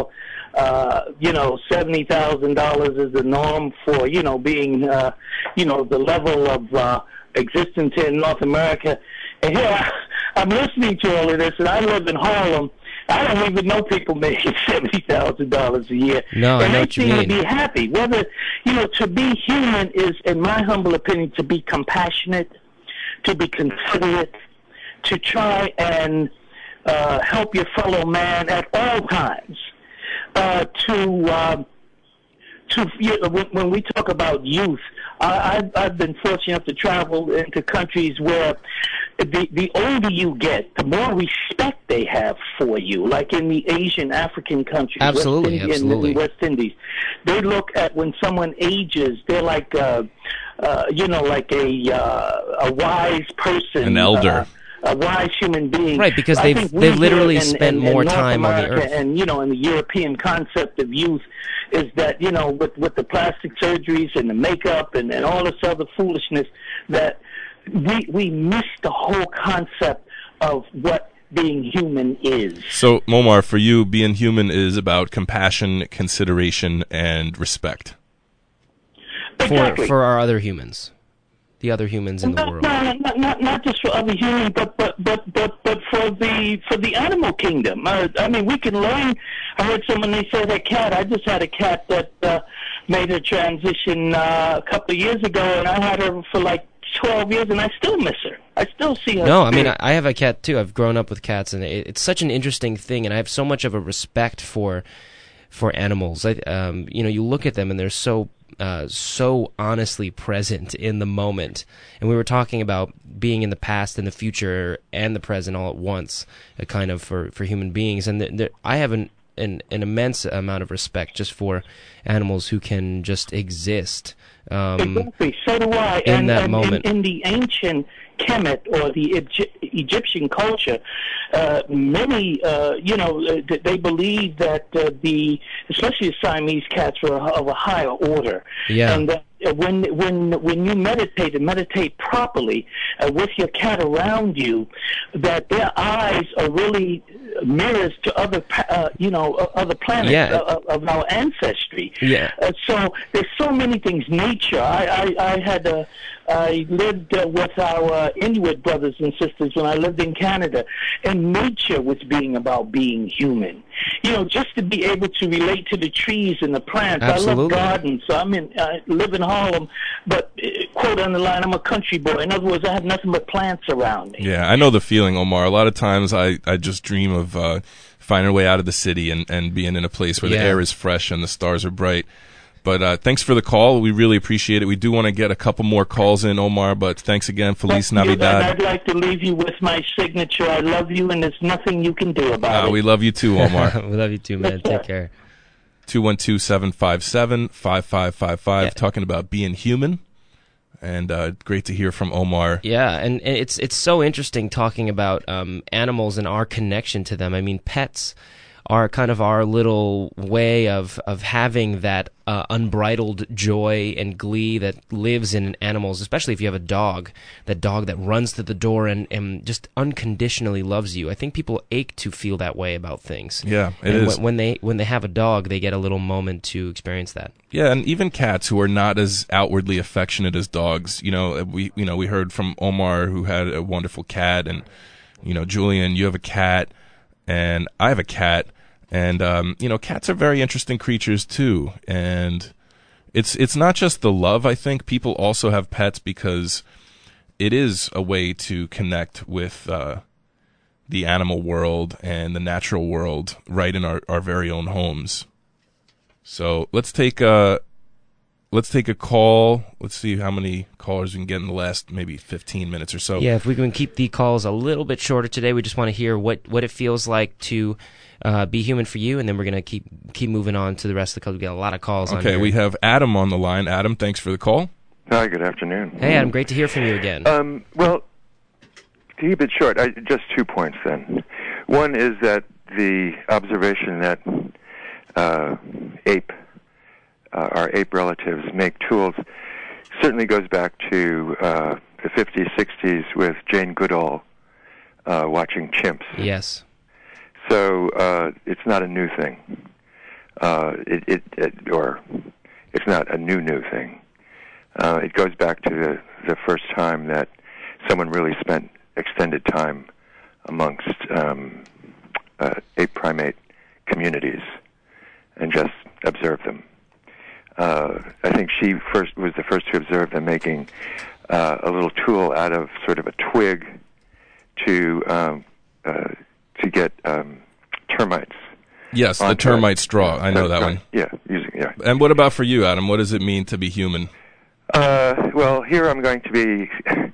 uh, you know, seventy thousand dollars is the norm for, you know, being, uh, you know, the level of uh, existence in North America. And here I'm listening to all of this, and I live in Harlem. I don't even know people making seventy thousand dollars a year. No, I and know they what you seem mean. to be happy. Whether, you know, to be human is, in my humble opinion, to be compassionate, to be considerate, to try and uh, help your fellow man at all times. Uh, to uh, to you know, when, when we talk about youth, I, I've, I've been fortunate enough to travel into countries where the the older you get, the more respect they have for you. Like in the Asian, African countries, Absolutely, West Indian, absolutely. and West Indies, they look at when someone ages, they're like, uh, uh, you know, like a uh, a wise person, An elder. Uh, a wise human being. Right, because I they've- think we they've literally here in, spent in, more in North time on the America earth. And, you know, in the European concept of youth is that, you know, with, with the plastic surgeries and the makeup and, and all this other foolishness, that we, we miss the whole concept of what being human is. So, Omar, for you, being human is about compassion, consideration, and respect. For, Exactly. for our other humans. The other humans in the No, world. no, not, not not just for other humans, but but but but but for the for the animal kingdom. Uh, I mean, we can learn. I heard someone they said a cat. I just had a cat that uh, made a transition uh, a couple of years ago, and I had her for like twelve years, and I still miss her. I still see her. No, I mean, spirit. I I have a cat too. I've grown up with cats, and it, it's such an interesting thing, and I have so much of a respect for for animals. I, um, you know, you look at them, and they're so uh, so honestly present in the moment. And we were talking about being in the past and the future and the present all at once, uh, kind of for, for human beings. And th- th- I have an, an an immense amount of respect just for animals who can just exist. Um, Exactly. So do I. in and, that and moment. In, in the ancient Kemet or the Egy- Egyptian culture, uh, many, uh, you know, uh, th- they believe that uh, the, especially the Siamese cats, were of a higher order. Yeah. And that uh, when when when you meditate and meditate properly uh, with your cat around you, that their eyes are really mirrors to other, pa- uh, you know, uh, other planets Yeah. uh, of our ancestry. Yeah. Uh, so there's so many things. Nature. I I, I had a. I lived uh, with our uh, Inuit brothers and sisters when I lived in Canada, and nature was being about being human. You know, just to be able to relate to the trees and the plants. Absolutely. I love gardens, so I'm in. I live in Harlem, but uh, quote on the line, I'm a country boy. In other words, I have nothing but plants around me. Yeah, I know the feeling, Omar. A lot of times I, I just dream of uh, finding a way out of the city and, and being in a place where Yeah. the air is fresh and the stars are bright. But uh, thanks for the call. We really appreciate it. We do want to get a couple more calls in, Omar, but thanks again. Feliz Thank you, and Navidad. I'd like to leave you with my signature. I love you, and there's nothing you can do about Uh, it. we love you too, Omar. we love you too, man. Take care. two one two, seven five seven, five five five five, Yeah. talking about being human. And uh, great to hear from Omar. Yeah, and, and it's it's so interesting talking about um, animals and our connection to them. I mean, pets are kind of our little way of, of having that uh, unbridled joy and glee that lives in animals, especially if you have a dog, that dog that runs to the door and, and just unconditionally loves you. I think people ache to feel that way about things. Yeah, it and is. When, when they when they have a dog, they get a little moment to experience that. Yeah, and even cats who are not as outwardly affectionate as dogs. You know, we you know we heard from Omar, who had a wonderful cat, and you know, Julian, you have a cat, and I have a cat, and um, you know, cats are very interesting creatures too. And it's it's not just the love. I think people also have pets because it is a way to connect with uh, the animal world and the natural world right in our, our very own homes. So let's take a let's take a call. Let's see how many callers we can get in the last maybe fifteen minutes or so. Yeah, if we can keep the calls a little bit shorter today, we just want to hear what, what it feels like to uh, be human for you, and then we're gonna keep keep moving on to the rest of the calls. We got a lot of calls. on Okay, here. we have Adam on the line. Adam, thanks for the call. Hi, good afternoon. Hey, Adam, great to hear from you again. Um, well, to keep it short, I, just two points then. One is that the observation that uh, ape, uh, our ape relatives make tools certainly goes back to uh, the fifties, sixties with Jane Goodall uh, watching chimps. Yes. So uh, it's not a new thing. uh, it, it, it or it's not a new new thing. Uh, it goes back to the, the first time that someone really spent extended time amongst um, uh, ape primate communities and just observed them. Uh, I think she first was the first to observe them making uh, a little tool out of sort of a twig to um, uh, to get um, termites. Yes, the termite it. straw. I know that right. one. Yeah, using yeah. And what about for you, Adam? What does it mean to be human? Uh, well, here I'm going to be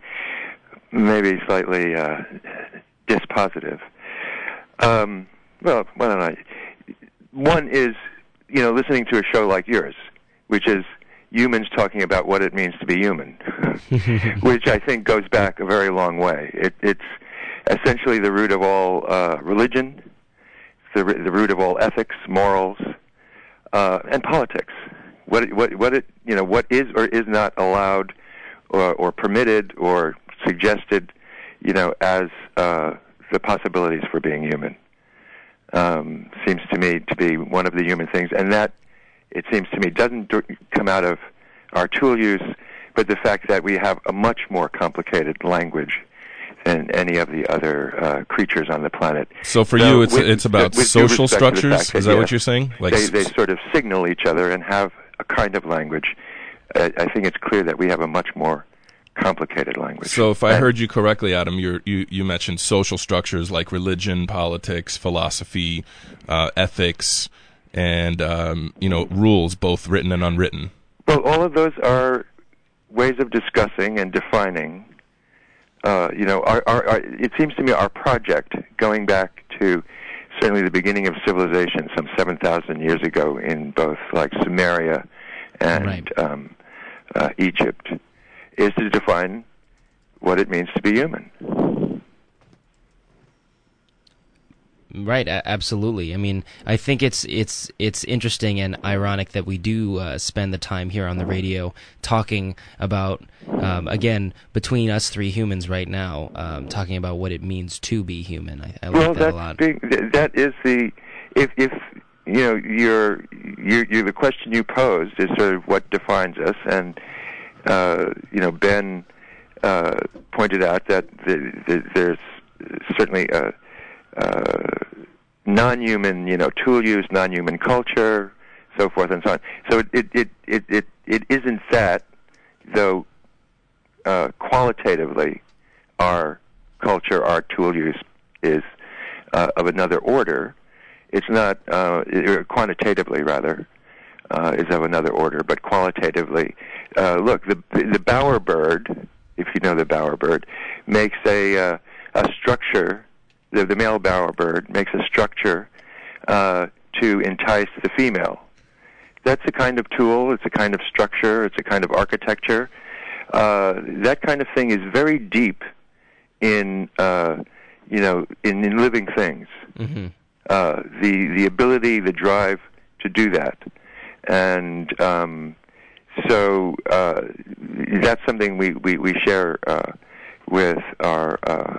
maybe slightly uh, dispositive. Um, well, why don't I? One is, you know, listening to a show like yours, which is humans talking about what it means to be human, which I think goes back a very long way. It, it's essentially the root of all uh, religion, the, the root of all ethics, morals, uh, and politics. What it, what what it you know what is or is not allowed, or, or permitted, or suggested, you know, as uh, the possibilities for being human. Um, seems to me to be one of the human things, and that, it seems to me, doesn't do, come out of our tool use, but the fact that we have a much more complicated language than any of the other uh, creatures on the planet. So for so you, it's with, it's about with social structures? That, Is that yes, what you're saying? Like they, they sort of signal each other and have a kind of language. Uh, I think it's clear that we have a much more complicated language. So if I and, heard you correctly, Adam, you you you mentioned social structures like religion, politics, philosophy, uh, ethics, and um, you know, rules, both written and unwritten. Well, all of those are ways of discussing and defining. Uh, you know, our, our, our, it seems to me our project, going back to certainly the beginning of civilization, some seven thousand years ago, in both like Sumeria and right. um, uh, Egypt, is to define what it means to be human. Right, a- absolutely. I mean, I think it's it's it's interesting and ironic that we do uh, spend the time here on the radio talking about, um, again, between us three humans right now, um, talking about what it means to be human. I, I like well, that a lot. Big, that is the if if you know your you you the question you posed is sort of what defines us, and uh, you know Ben uh, pointed out that the, the, there's certainly a Uh, non-human, you know, tool use, non-human culture, so forth and so on. So it it it it it, it isn't that, though. Uh, qualitatively, our culture, our tool use is uh, of another order. It's not uh, it, quantitatively, rather, uh, is of another order, but qualitatively, uh, look, the the bowerbird, if you know the bowerbird, makes a uh, a structure. The, the male bowerbird makes a structure uh, to entice the female. That's a kind of tool, it's a kind of structure, it's a kind of architecture. Uh, that kind of thing is very deep in, uh, you know, in, in living things. Mm-hmm. Uh, the the ability, the drive to do that. And um, so uh, that's something we, we, we share uh, with our uh,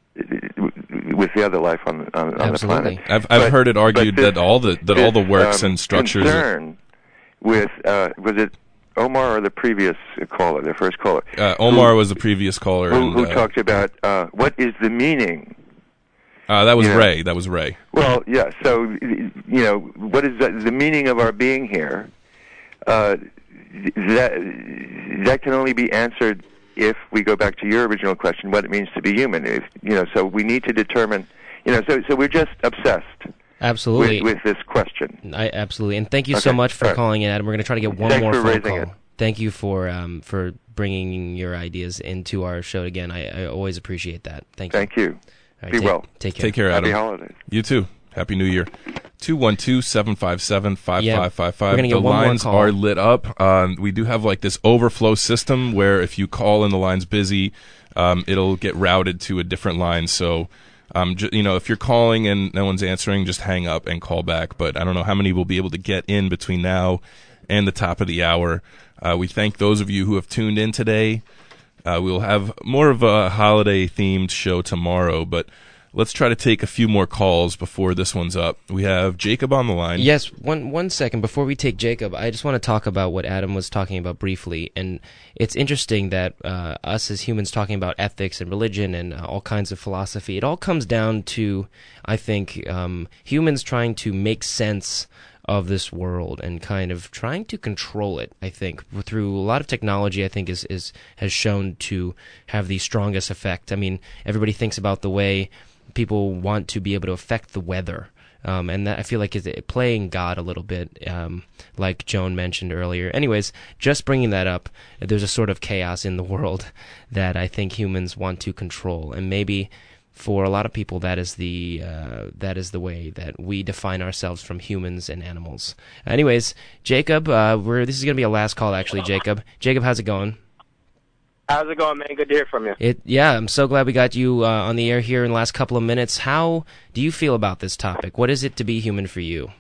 with the other life on on, on the planet. I've I've but, heard it argued this, that all the that this, all the works um, and structures. Concern with uh, was it Omar or the previous caller, the first caller? Uh, Omar who, was the previous caller, who, and, who uh, talked about uh, what is the meaning. Uh, that was you know? Ray. That was Ray. Well, yeah. So you know, what is the, the meaning of our being here? Uh, that that can only be answered if we go back to your original question, what it means to be human. If, you know, so we need to determine, you know, so so we're just obsessed Absolutely. with, with this question. I absolutely. And thank you Okay. so much for All right. calling in, Adam. We're going to try to get one Thanks more for phone raising call. it. Thank you for um, for bringing your ideas into our show again. I, I always appreciate that. Thank you. Thank you. All right, Be take, well. Take care. Take care, Adam. Happy holidays. You too. Happy New Year. two one two, seven five seven, five five five five. we're gonna get The one more lines call. are lit up. Um, we do have like this overflow system where if you call and the line's busy, um, it'll get routed to a different line. So, um, ju- you know, if you're calling and no one's answering, just hang up and call back. But I don't know how many will be able to get in between now and the top of the hour. Uh, we thank those of you who have tuned in today. Uh, we'll have more of a holiday-themed show tomorrow, but let's try to take a few more calls before this one's up. We have Jacob on the line. Yes, one one second before we take Jacob, I just want to talk about what Adam was talking about briefly, and it's interesting that uh, us as humans talking about ethics and religion and uh, all kinds of philosophy, it all comes down to, I think, um, humans trying to make sense of this world and kind of trying to control it. I think through a lot of technology, I think is is has shown to have the strongest effect. I mean, everybody thinks about the way people want to be able to affect the weather. Um, and that I feel like is playing God a little bit, um, like Joan mentioned earlier. Anyways, just bringing that up, there's a sort of chaos in the world that I think humans want to control. And maybe for a lot of people, that is the uh, that is the way that we define ourselves from humans and animals. Anyways, Jacob, uh, we're, this is going to be a last call, actually, Jacob. Jacob, how's it going? How's it going, man? Good to hear from you. It, yeah, I'm so glad we got you uh, on the air here in the last couple of minutes. How do you feel about this topic? What is it to be human for you?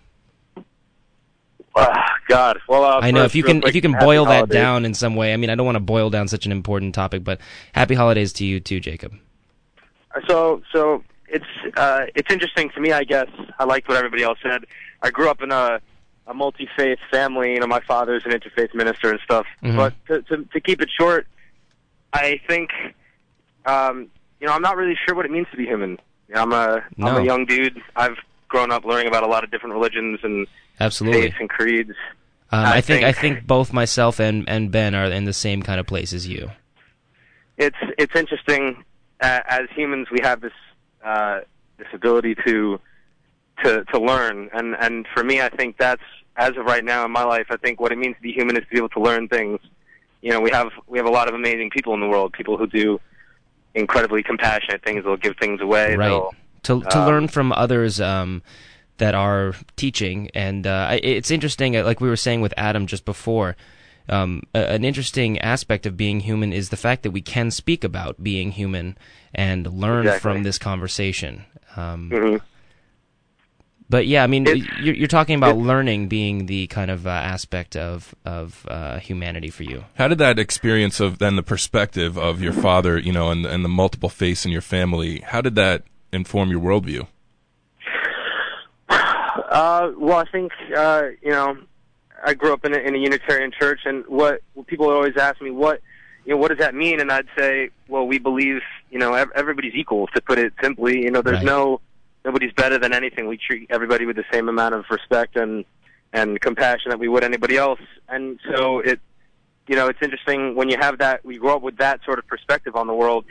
Uh, God, well, uh, I know first, if you can quick, if you can boil that holidays. down in some way. I mean, I don't want to boil down such an important topic, but happy holidays to you too, Jacob. So, so it's uh, it's interesting to me. I guess I liked what everybody else said. I grew up in a a multi-faith family. You know, my father's an interfaith minister and stuff. Mm-hmm. But to, to to keep it short, I think, um, you know, I'm not really sure what it means to be human. You know, I'm a No. I'm a young dude. I've grown up learning about a lot of different religions and Absolutely. faiths and creeds. Um, I I think think- I think both myself and, and Ben are in the same kind of place as you. It's it's interesting. Uh, as humans, we have this uh, this ability to to to learn, and and for me, I think that's, as of right now in my life, I think what it means to be human is to be able to learn things. You know, we have we have a lot of amazing people in the world, people who do incredibly compassionate things. They'll give things away. Right. They'll, To to um, learn from others um, that are teaching, and uh, I- it's interesting. uh, Like we were saying with Adam just before, um, a- an interesting aspect of being human is the fact that we can speak about being human and learn Exactly. from this conversation. Um, mhm. But yeah, I mean, It's- you're, you're talking about it's- learning being the kind of uh, aspect of of uh, humanity for you. How did that experience of then the perspective of your father, you know, and, and the multiple faiths in your family, how did that inform your worldview? Uh, well, I think uh, you know, I grew up in a, in a Unitarian church, and what, what people would always ask me, what you know, what does that mean? And I'd say, well, we believe, you know, ev- everybody's equal. To put it simply, you know, there's Right. no nobody's better than anything. We treat everybody with the same amount of respect and and compassion that we would anybody else. And so it, you know, it's interesting when you have that. We grow up with that sort of perspective on the world.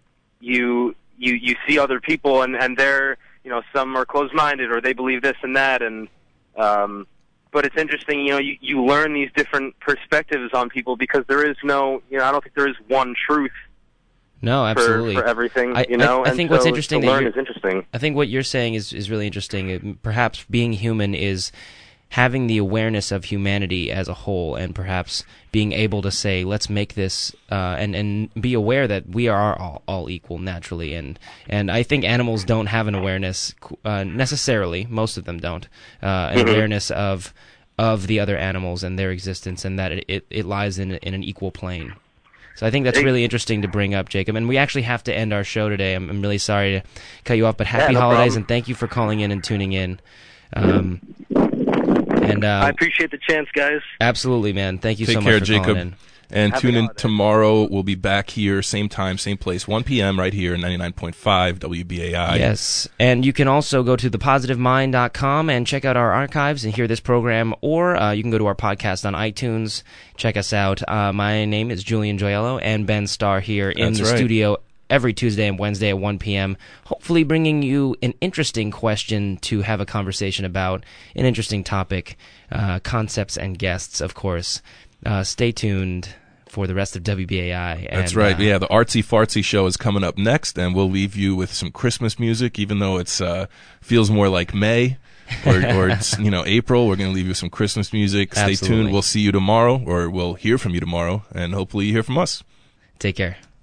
You you you see other people, and and they're, you know, some are closed-minded or they believe this and that, and um, but it's interesting, you know, you, you learn these different perspectives on people because there is no, you know, I don't think there is one truth No, for, absolutely. for everything, I- you know. I- I and think so what's interesting to that learn you're- is interesting. I think what you're saying is, is really interesting. It- Perhaps being human is having the awareness of humanity as a whole, and perhaps being able to say, let's make this, uh, and, and be aware that we are all, all equal naturally. And, and I think animals don't have an awareness uh, necessarily, most of them don't, uh, an Mhm. awareness of of the other animals and their existence, and that it, it, it lies in, in an equal plane. So I think that's really interesting to bring up, Jacob. And we actually have to end our show today. I'm, I'm really sorry to cut you off, but happy Yeah, no holidays, problem. and thank you for calling in and tuning in. Um, and uh, I appreciate the chance, guys. absolutely, man. Thank you Take so care, much for Jacob. calling in. And Happy tune in holidays. tomorrow. We'll be back here, same time, same place, one p.m. right here, ninety-nine point five W B A I. Yes, and you can also go to the positive mind dot com and check out our archives and hear this program, or uh, you can go to our podcast on iTunes. Check us out. Uh, my name is Julian Joyello, and Ben Starr here in That's the right. studio every Tuesday and Wednesday at one p.m., hopefully bringing you an interesting question to have a conversation about, an interesting topic, uh, concepts and guests, of course. Uh, stay tuned for the rest of W B A I. That's and, right. uh, Yeah, the Artsy Fartsy show is coming up next, and we'll leave you with some Christmas music, even though it's uh, feels more like May or, or it's, you know, April. We're going to leave you with some Christmas music. Stay Absolutely. tuned. We'll see you tomorrow, or we'll hear from you tomorrow, and hopefully you hear from us. Take care.